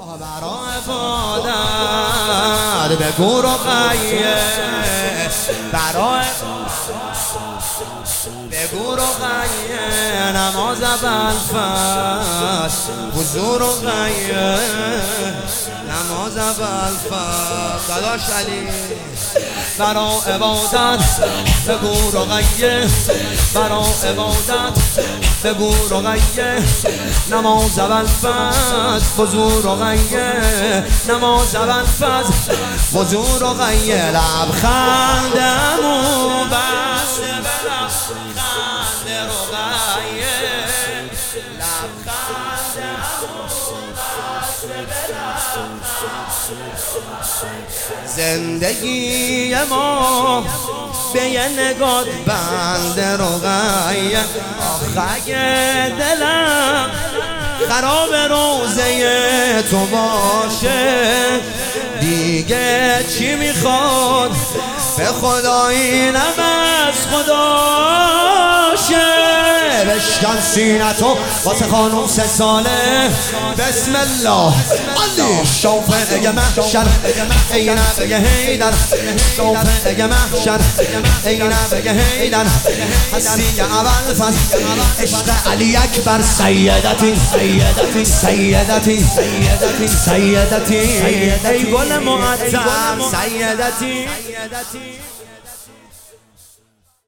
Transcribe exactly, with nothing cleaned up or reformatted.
برای فادر بگو رقیه، برای بگو رقیه، نماز ابوالفضل حضور رقیه، نماز ابوالفضل داداش علی برا عبادت بگو رقیه، برا عبادت بگو رقیه، نماز ابوالفضل حضور رقیه، نماز ابوالفضل حضور رقیه، لبخندمو بسته به لبخند رقیه، لبخندمو بسته به زندگی ما به یه نگاه بند رقیه، آخه دلم خراب روزه تو باشه، دیگه چی میخواد به خدا اینم از خداشه، بشکن سینتو واسه خانوم سه ساله، بسم الله علی شوفه محشر ای نبی حیدر، شوفه محشر ای نبی حیدر، هستی ابوالفضل عشق علی اکبر، سیدتی سیدتی سیدتی سیدتی سیدتی ای گل معطر سیدتی